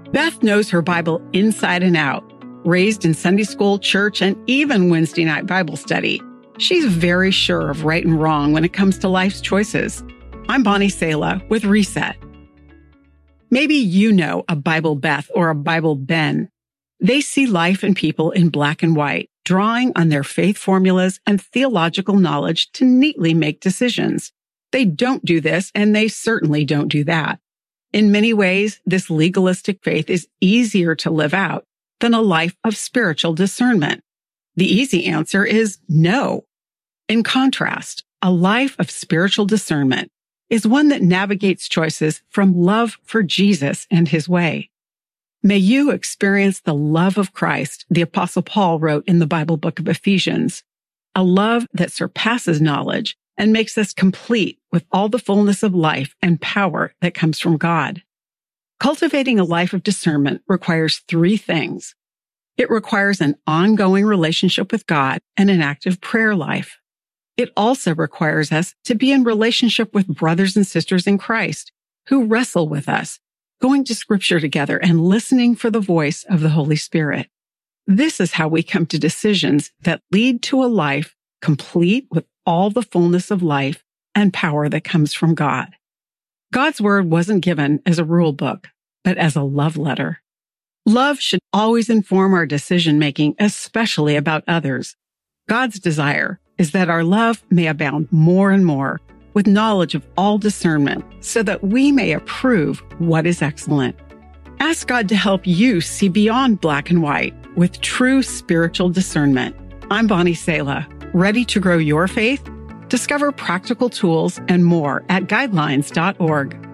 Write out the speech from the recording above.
Beth knows her Bible inside and out. Raised in Sunday school, church, and even Wednesday night Bible study, she's very sure of right and wrong when it comes to life's choices. I'm Bonnie Sala with Reset. Maybe you know a Bible Beth or a Bible Ben. They see life and people in black and white, drawing on their faith formulas and theological knowledge to neatly make decisions. They don't do this, and they certainly don't do that. In many ways, this legalistic faith is easier to live out than a life of spiritual discernment. The easy answer is no. In contrast, a life of spiritual discernment is one that navigates choices from love for Jesus and his way. May you experience the love of Christ, the Apostle Paul wrote in the Bible book of Ephesians, a love that surpasses knowledge and makes us complete with all the fullness of life and power that comes from God. Cultivating a life of discernment requires three things. It requires an ongoing relationship with God and an active prayer life. It also requires us to be in relationship with brothers and sisters in Christ who wrestle with us, going to Scripture together and listening for the voice of the Holy Spirit. This is how we come to decisions that lead to a life complete with all the fullness of life and power that comes from God. God's word wasn't given as a rule book, but as a love letter. Love should always inform our decision-making, especially about others. God's desire is that our love may abound more and more with knowledge of all discernment so that we may approve what is excellent. Ask God to help you see beyond black and white with true spiritual discernment. I'm Bonnie Sala. Ready to grow your faith? Discover practical tools and more at guidelines.org.